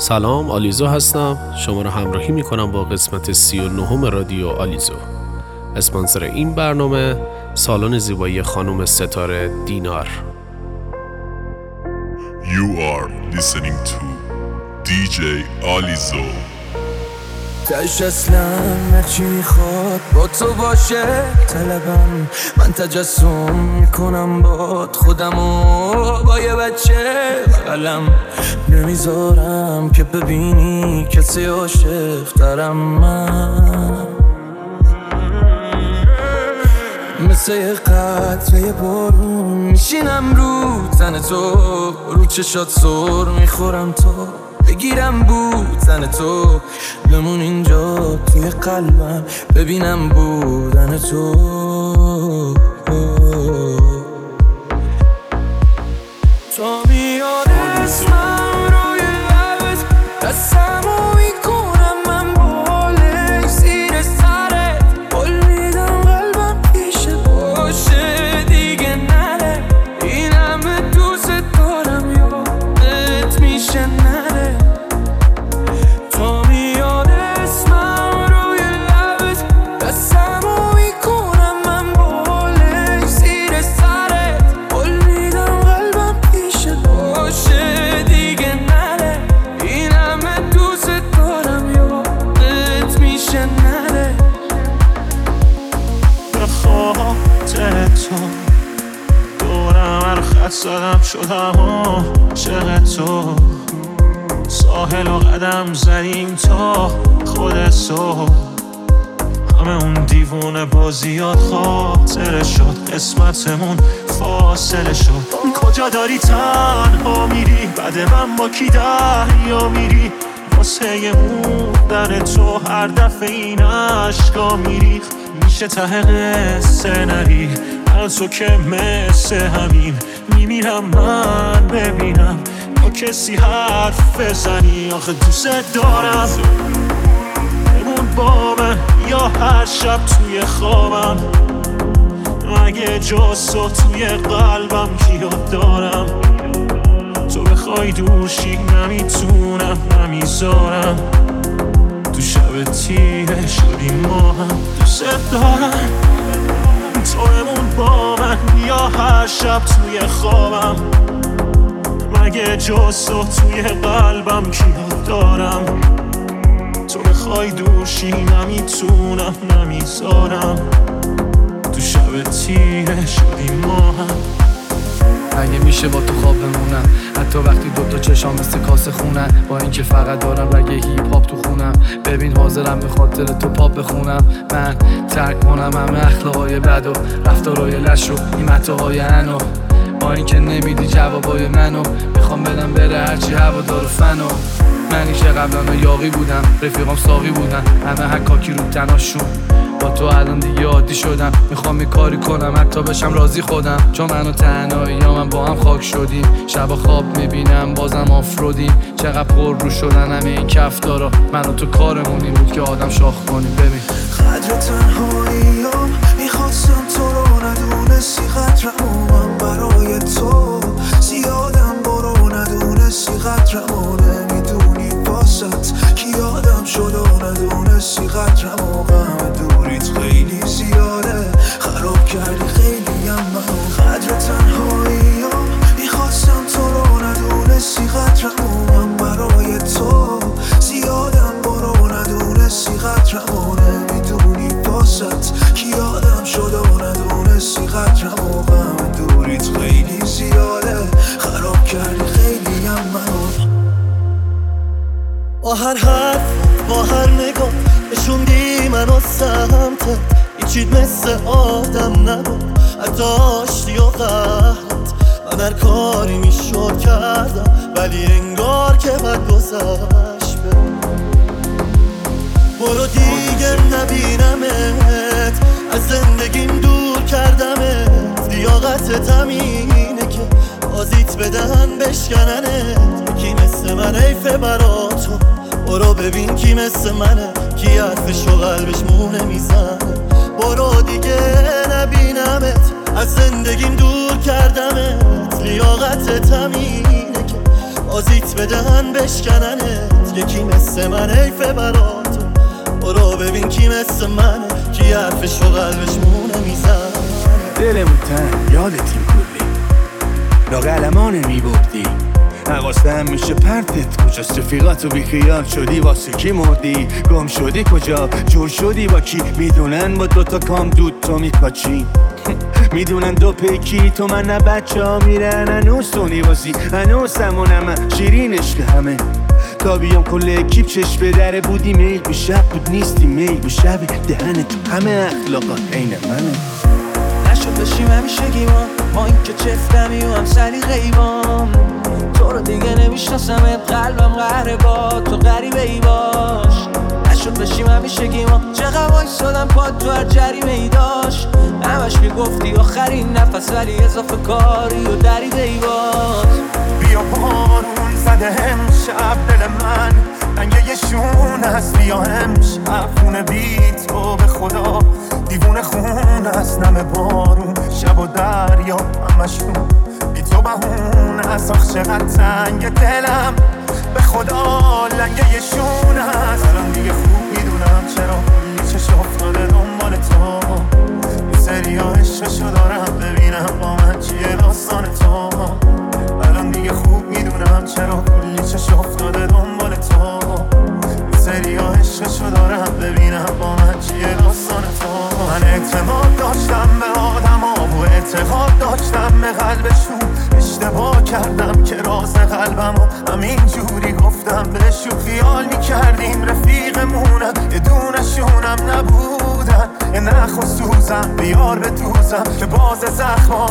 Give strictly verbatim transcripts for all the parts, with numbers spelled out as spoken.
سلام، آلیزو هستم. شما را همراهی میکنم با قسمت سی و نهم رادیو آلیزو. اسپانسر این برنامه سالن زیبایی خانم ستاره دینار. You are listening to دی جی آلیزو. تش اصلا هرچی میخواد با تو باشه طلبم، من تجسم میکنم باد خودمو با یه بچه بغلم، نمیذارم که ببینی کسی عاشق دارم. من مثل یه قطره بارون میشینم رو تن تو، رو چشات سر میخورم تو بگیرم بودن تو، بمون اینجا توی قلبم ببینم بودن تو. تو میاد اسمم روی لبت، دستمو میکنم من بالش زیر سرت، قول میدم قلبم پیشه باشه دیگه نره، این همه دوست دارم یادت میشه نره. تو میاد اسمم روی لبت، دستمو میکنم من بالش زیر سرت، قول میدم قلبم پیشه باشه دیگه نره، این همه دوست دارم یادت میشه نره. به خاطر تو دورم هر خط زدم شدم عاشق تو، ساحل و قدم زدیم تا خود تو، همه اون دیوونه بازیات خاطره شد، قسمتمون فاصله شد. کجا داری تنها میری بعد من با کی دریا میری، واسه موندن تو هر دفعه این عشقا میریخ، میشه ته قصه نری من تو که مثل همین میمیرم من ببینم با کسی حرف بزنی، آخه دوست دارم بمون با من یا هر شب توی خوابم، مگه جز تو توی قلبم کیات دارم، تو بخوای دوشی نمیتونم نمیذارم، تو شب تیره شدی ما هم دوست دارم، تو بمون با من یا هر شب توی خوابم، مگه جز تو توی قلبم کیات دارم، تو بخوای دوشی نمیتونم نمیذارم، تو شب تیره شدی ما هم. اگه میشه با تو خواب بمونم، حتی وقتی دوتا چشام مثل کاسه خونن، با اینکه فقط دارم رگه هیپ هاپ تو خونم، ببین حاضرم به خاطر تو پاپ بخونم، من ترک کنم همه اخلاقای بد و رفتارای لش و این متاهای انو، با اینکه نمیدی جوابای منو، میخوام بدم بره هرچی هوا دار فنو. منی که قبلا یاقی بودم، رفیقام ساقی بودن، همه حکاکی رو تناشون، با تو الان دیگه عادی شدم، میخوام یه کاری کنم حتی بشم راضی خودم، چون من و تنهایی یا من با هم خاک شدیم، شب خواب میبینم بازم آفرودیم، چقدر پر رو شدن همه این کفتارا، من و تو کارمون این بود که آدم شاخ کنیم. ببین قدر تنهاییام میخواستم تو رو ندونستی، قدرمو من برای تو زیادم برو ندونستی، قدرمو نمیدونی واسط کی آدم شد و ندونستی، قدرمو غم دوریت خیلی زیاده خراب کردی خیلی هم منو. قدر تنهاییام میخواستم تو رو ندونستی، قدرمو من برای تو زیادم برو ندونستی، قدرمو نمیدونی واسط کی آدم شد و ندونستی، قدرمو غم دوریت خیلی زیاده خراب کردی خیلی هم منو. با هر حرف با هر نگاه نشوندی منو سمتت، هیچید مثل آدم نبود حتی آشتی و قهرت، من هر کاری میشد کردم ولی انگار که بد گذشت. برو دیگه نبینمت، از زندگیم دور کردمت، لیاقتتم اینه که بازیت بدن بشکننت، کی مثل من حیفه برا تو، برو ببین کی مثل منه، کی حرفشو قلبش مونه میزنه، برو دیگه نبینمت، از زندگیم دور کردمت، لیاقتتم اینه که بازیت بدن بشکننت، یکی مثل من حیفه براتون. برو ببین کی مثل منه، کی حرفش رو قلبش مونه میزن. دلمون تن یادتیم کلی لاقلمانه میبردی، حواستم میشه پرتت کجاست، رفیقات و بیخیال شدی واسه کی مردی، گم شدی کجا، جور شدی با کی، میدونن با دوتا کام دود تو میکاچی میدونن دو پیکی تو من نه بچه ها میرن هنوز تو نیوازی، هنوز همونم شیرین عشق همه تا بیام کل اکیب چشم به دره بودی، میل به شب بود نیستی میل به شب دهن تو همه اخلاقات عین منه. نشد بشیم همیشه گیوان، ما این که چفتمی و هم سلیقه ایوان، تو رو دیگه نمیشناسم قلبم قهره با تو غریبه ای باش. نشد بشیم همیشه گیوان، چقدر وایسادم پاد تو هر جریمه ای داشت، همش میگفتی آخرین نفس ولی اضافه کاری و دریده ای باز. بیا بارون زده امشب دل من رنگه یه شون هست، بیا امشب خونه بیت تو به خدا دیوونه خون هست، نم بارون شب و دریا همشون بی تو بهون هست. آخ چقدر تنگ دلم به خدا لنگه یه شون هست. الان دیگه خوب میدونم چرا کلی چش افتاده دنبال تو، یه سری ها عشقشو دارم ببینم با من چیه داستان تو. الان دیگه خوب میدونم چرا کلی چش افتاده دنبال تو، یه سری ها عشقشو دارم ببینم با من چیه داستان تو. من اعتماد داشتم به آدم ها و اعتقاد داشتم به قلبشون، اشتباه کردم که راز قلبم و همین جوری گفتم بهشون. خیال میکردیم رفیقمونم یه دونشونم نبودن، یه نخ و سوزم بیار به دوزم که باز زخما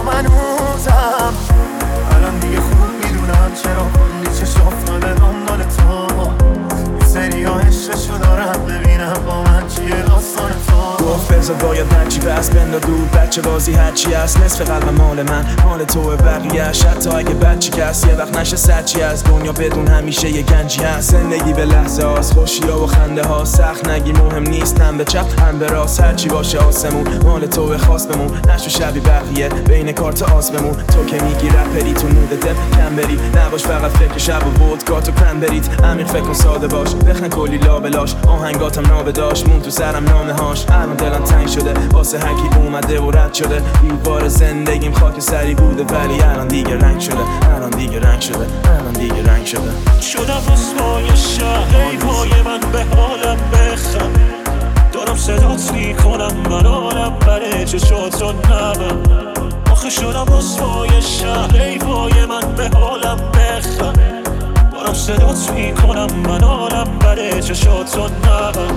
منوزم. الان دیگه خوب میدونم چرا کلی چش افتاده دنبال تو، یه سری ها عشقشو دارم ببینم با من چیه داستان تو. گفت بذار باید هرچی بس بند دور، بچه بازی هرچی هست نصف قلب مال من مال توه بقیه‌اش، حتی اگه بچی که هست یه وقت نشه سرچی از دنیا بدون همیشه یه گنجی هست. زندگی به لحظه هاست، خوشی ها و خنده ها، سخت نگی مهم نیست، هم به چپ هم به راست هرچی باشه آسمون مال توه خاص بمون، نشو شبی بقیه بین کارت آس بمون. تو که میگی رپری تو نود دل کم بری، نباش فقط فکر شب و ودکا تو کم برید، عمیق فکر کن ساده باش، بخن کلی لابلاش، آهنگاتم نابداش مون تو سرم نامه هاش. الان دلم تنگ شده واسه هر کی اومده و رد شده، دیوار زندگیم خاک سری بوده ولی الان دیگه رنگ شده، الان دیگه رنگ شده، الان دیگه رنگ شده. شدم رسوای شهر ای پای من به حالم بخم، دارم صدات میکنم من حالم بره چشاتو نبم. آخه شدم رسوای شهر ای پای من به حالم بخم، دارم صدات میکنم من حالم بره چشاتو نبم.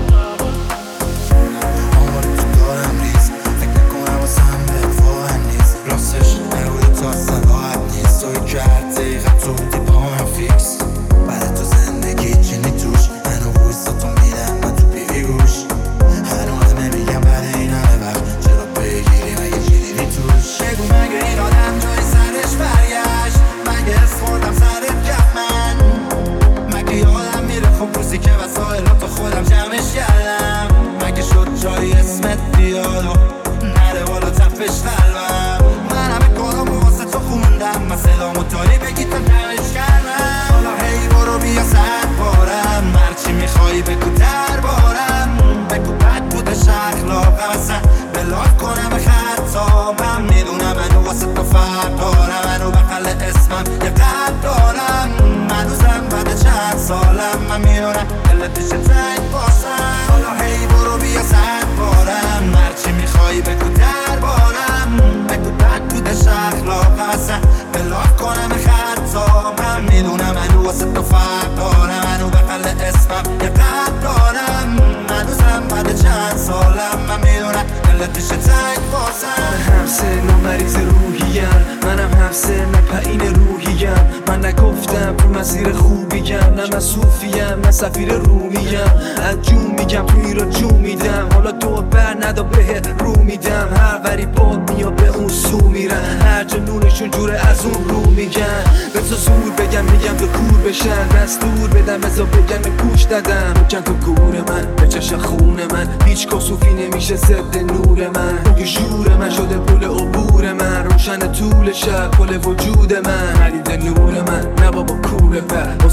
راستش نبوده تا اصلا راحت نیست، توی که هر دقیقه تو بودی با من فیکس. بعد تو زندگی چینی توش منو ویستاتون میدم من تو بیوی گوش، هنوز نمیگم بعد این همه وقت چرا بگیری مگه جیری توش. بگو مگه این آدم جای سرش برگشت، مگه اس خوردم سرت کف من، مگه یادم میره خوب روزی که وسایلاتو خودم جمعش کردم، مگه شد جای اسمت بیاد و نره بالا تپش قلبم. من همه کارامو واسه تو خوندم، من صدامو داری بگی تا نمش کردم. حالا هی برو بیا صد بارم، هرچی میخوایی بگو در بارم، بگو بد بودش اخلاقم اصلا بلاک کنم خطا. من میدونم منو واسه تو فرق دارم، منو بقل اسمم یه قلب دارم، منوزم بعد چند سالم من میدونم دلتش تنگ باشم. حالا هی برو بیا صد بارم، هرچی میخوایی بگو در بارم، بگو بد بودش اخلاقم اصلا بلاک کنم خطا. من میدونم منو واسه تو فرق دارم، منو بقل اسمم یه قلب دارم، منوزم بعد چند سالم من میدونم دلتش تنگ باشم. من هم سن و مریض روحیم، منم هم سن پایین روحیم، من نگفتم تو مسیر خوبیم، نه من صوفیم نه سفیر رومیم، از جون میگم تو این را جون میدم، حالا دور بر ندا به رو میدم، هر وری باد میاد به اون سو میرن، هر جنونشون جوره از اون رو میگن، بذار زور بگم میگم تو کور بشن، دستور بدم بذار بگم گوش دادم، چند تا گور من به چشم خون من، هیچ کسوفی نمیشه ضد نور من، یه جور من شده پول عبور من، روشن طول شب پل وجود من، ندیده نور من نه بابا کوره و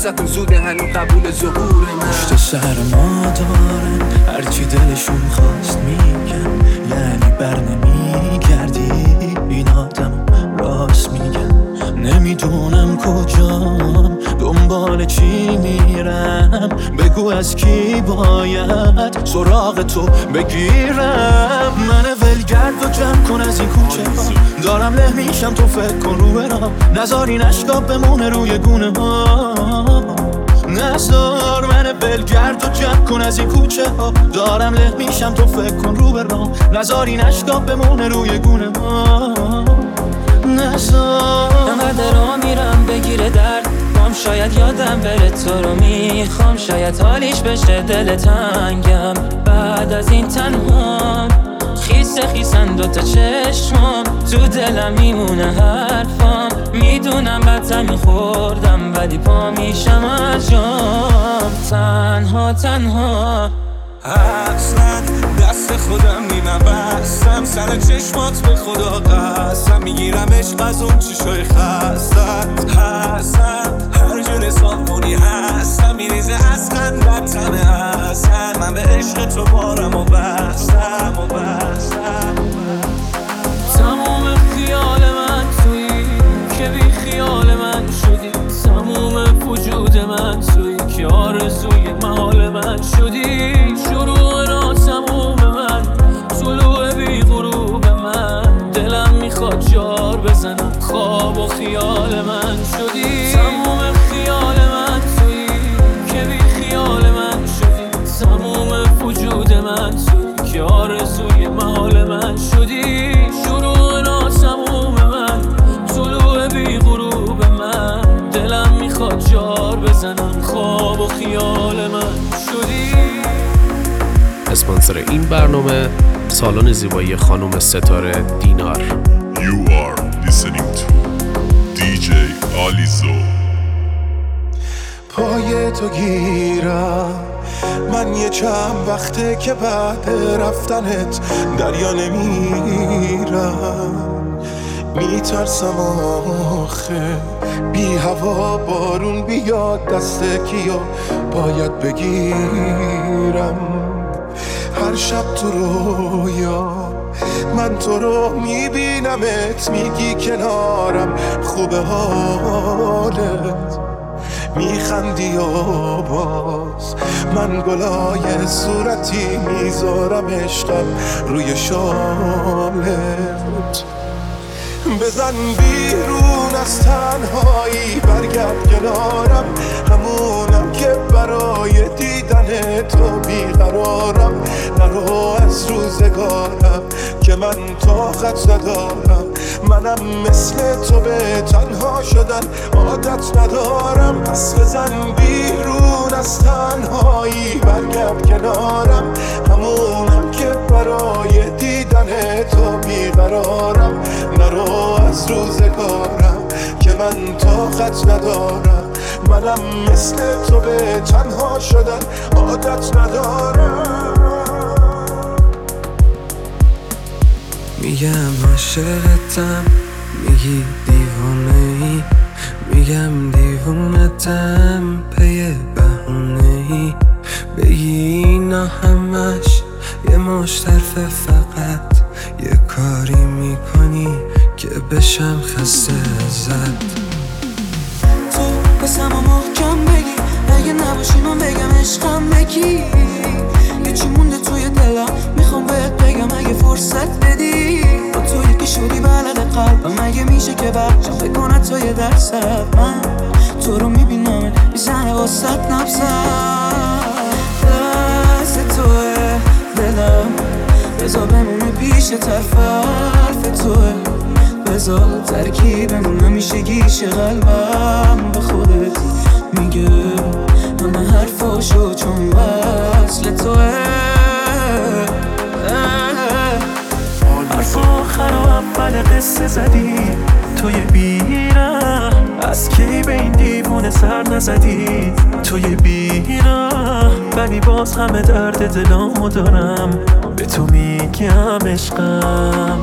واسه زوده هنو قبول ظهور من. پشت سر ما دارن هرچی دلشون خواست میگن، یعنی بر نمیگردی این آدم راست میگن. نمیدونم کجام دنبال چی میرم، بگو از کی باید سراغ تو بگیرم. من ولگرد و جمع کن از این کوچه ها، دارم له میشم تو فکر کن رو برام. نذار این عشقا بمونه روی گونه ها، نذار. من ولگرد و جمع کن از این کوچه ها، دارم له میشم تو فکر کن رو برام. نذار این عشقا بمونه روی گونه ها، نذار. انقدر را میرم بگیره درد بام، شاید یادم بره تو رو میخوام. شاید حالیش بشه دل تنگم بعد از این تنها. خیسه خیسن دوتا چشمام، تو دلم میمونه حرفام. میدونم بدتر میخوردم ولی پا میشم از جام. تنها تنها اصلا دست خودم نیمم بستم، سر چشمات به خدا قسم. میگیرم عشق از اون چشای خستت هستم، هر جور حساب کنی هستم. میریزه از خندت تمه هستن، من به عشق تو بارم و بستم و بستم. تموم خیال من تویی که بی خیال من شدی، تموم وجود من تویی که آرزوی محال من شدی. شروع ناتموم من، طلوع بی غروب من، دلم میخواد جار بزنم خواب و خیال من شدی. تموم خیال من تویی که بی خیال من شدی، تموم وجود من تویی که آرزوی محال من شدی. شروع ناتموم من، طلوع بی غروب من، دلم میخواد جار بزنم خواب و خیال من شدی. اسپانسر این برنامه سالن زیبایی خانم ستاره دینار. You are listening to دی جی آلیزو. پای تو گیرم من یه چند وقته که بعد رفتنت دریا نمیرم. میترسم آخه بی هوا بارون بیاد، دست کیو باید بگیرم. هر شب تو رویا من تو رو میبینمت، میگی کنارم خوبه حالت، میخندی و باز من گلای صورتی میذارم عشقم روی شاملت. بزن بیرون از تنهایی برگرد کنارم، همونم که برای دیدن تو بیقرارم. نرو از روزگارم که من طاقت ندارم، منم مثل تو به تنها شدن عادت ندارم. پس بزن بیرون از تنهایی برگرد کنارم، همونم که برای دیدن تو بیقرارم. نرو از روزگارم که من طاقت ندارم، منم مثل تو به تنها شدن عادت ندارم. میگم عاشقتم، میگی دیوانه‌ای، میگم دیوونتم پی بهونه‌ای. بگی نه همش یه مشترفه، فقط یه کاری میکنی که بشم خسته ازت. تو بسم و محکم بگی، اگه نباشی من بگم عشقم بگی. یه چی مونده توی دلم میخوام بهت بگم اگه فرصت بدی. با تو یکی شدی بلد قلبم، اگه میشه که بچم بکنه تو یه درست. من تو رو میبینم میزنه واسط نبزم. دست توه دلم بذار بمونه پیش طرف حرف توه. بذار ترکیبمون نمیشه گیش قلبم به خودت میگه همه حرفاشو چون وصل توه. حرف آخر و اول قصه زدی توی بیرم، از کی به این دیوونه سر نزدی توی بیرم. ولی باز همه درد دلامو دارم، به تو میگم عشقم.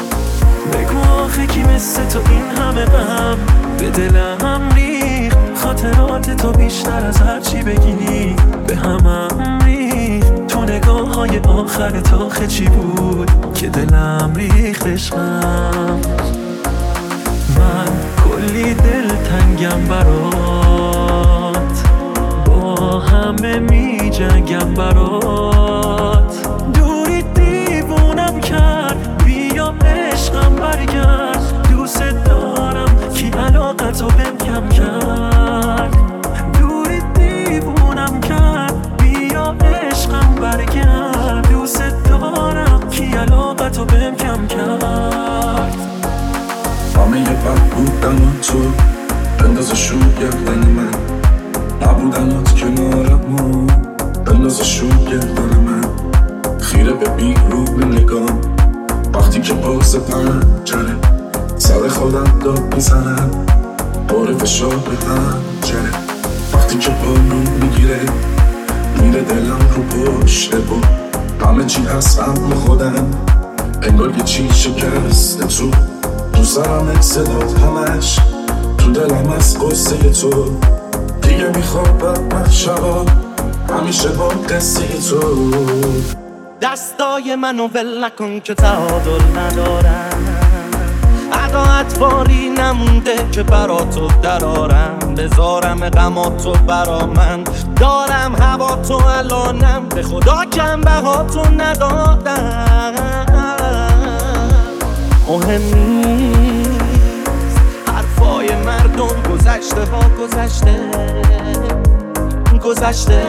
بگو آخه کی مثل تو این همه غم به دلم ریخ. خاطرات تو بیشتر از هر چی بگی به همم ریخ. تو نگاه های آخر تا چی بود که دلم ریخت عشقم. من کلی دل تنگم برات، با همه می جنگم برات. دوری دیوونم کرد، بیا عشقم برگرد. دوست دارم کی علاقتو بهم کم کرد. دوری دیوونم کرد، بیا عشقم برگرد. دوست دارم کی علاقتو بهم کم کرد. همه یه بد بودن تو بندازشو گردن من، نبودنات کنارمو بندازشو گردن من. خیره به بیرون نگام وقتی که باز پنجره سر خودم داد میزنم، بار فشار به پنجره. وقتی که بارون میگیره میره دلم رو پشت بود، همه چی هست قبل خودم انگار یه چی شکسته تو. تو سرم صدات همش تو دلم از قصه تو، دیگه میخوابم من شبا همیشه با قصه تو. دستای منو ول نکن که تعادل ندارم، عداعت باری نمونده که برا تو درارم. بذارم غماتو برا من، دارم هوا تو الانم، به خدا کم بها تو ندادم. مهم نیست حرفای مردم، گذشته ها گذشته گذشته.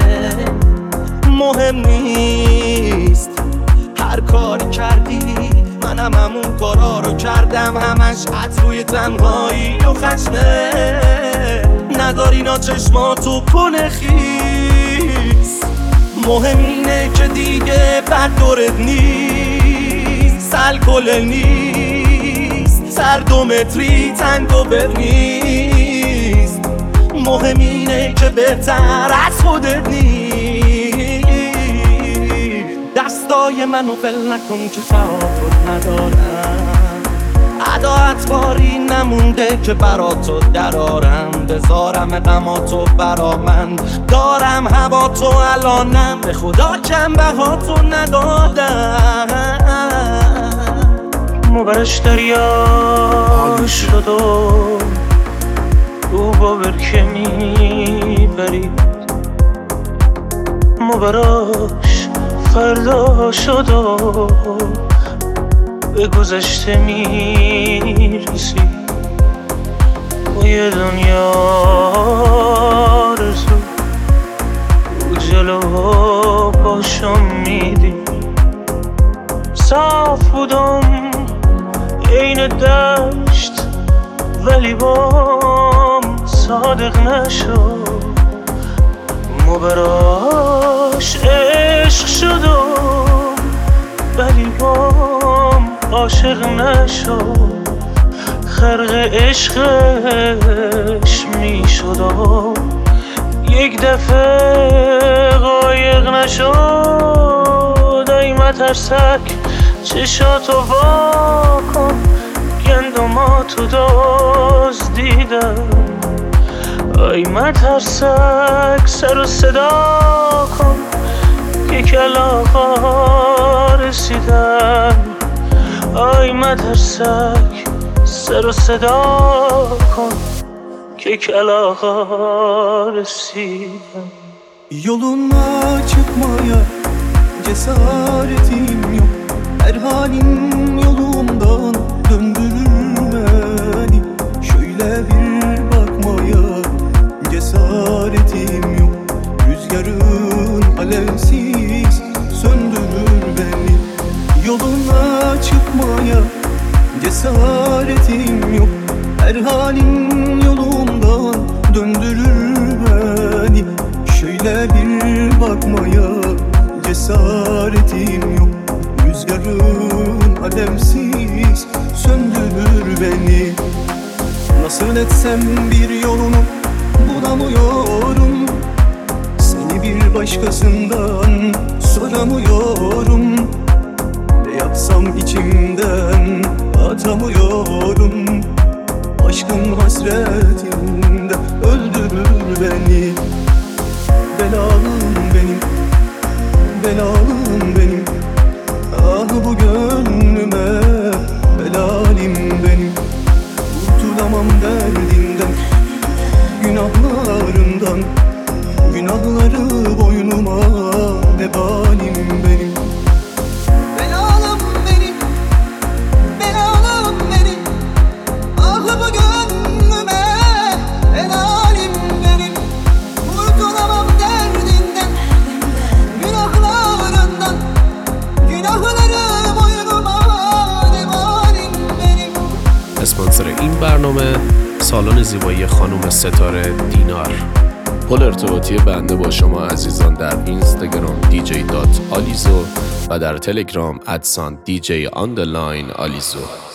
مهم نیست هر کاری کردی، منم همون کارا رو کردم، همش از روی تنهایی و خشمه. نداری نا چشماتو کنه خیس، مهم اینه که دیگه بد دورت نیست، الکل نیست، سر دو متری تنگ و بر نیست. مهم اینه که بهتر از خودت نیست. دستای منو ول نکن که تعادل ندارم، عداعت باری نمونده که برا تو درارم. بذارم غماتو برا من، دارم هوا تو الانم، به خدا کم بها تو ندادم. مبرش دریا شد و او با برکه میبرید، مبراش فردا شد و به گذشته میرسی. با یه دنیا رزو او جلو پاشم میدی. صاف بودم این دشت ولی بام صادق نشد، مبراش عشق شدم ولی بام عاشق نشد. خرق عشقش می شدم یک دفعه قایق نشد. ای مترسک چشاتو وا کن، گندماتو داز دیدم. ای مترسک سر و صدا کن که کلاغا رسیدن. ای مترسک سر و صدا کن که kelağa resim. Yoluna çıkmaya cesaretim yok. Her halin yolumdan döndürür beni. Şöyle bir bakmaya cesaretim yok. Rüzgarın alevsiz söndürür beni. Yoluna çıkmaya cesaretim yok. Her halin yolumdan döndürür beni. Şöyle bir bakmaya cesaretim yok. Rüzgarın alevsiz söndürür beni. Nasıl etsem bir yolunu bulamıyorum. Seni bir başkasından soramıyorum. Ne yapsam içimden atamıyorum. Aşkın hasretinde öldüm. öldürür beni. Belalım benim, belalım benim. Ah bu gönlüme belalim benim. Kurtulamam derdinden, günahlarımdan. Günahları boynuma vebalim benim. Belalım benim, belalım benim. Ah bu gönlüme belalim benim. Kurtulamam derdinden, günahlarından. Günahları boynuma vebalim benim. اسپانسر این برنامه سالن زیبایی خانم ستاره دینار. پل ارتباطی بنده با شما عزیزان در اینستاگرام دی جی دات آلیزو و در تلگرام ادسان دی جی آندرلاین آلیزو.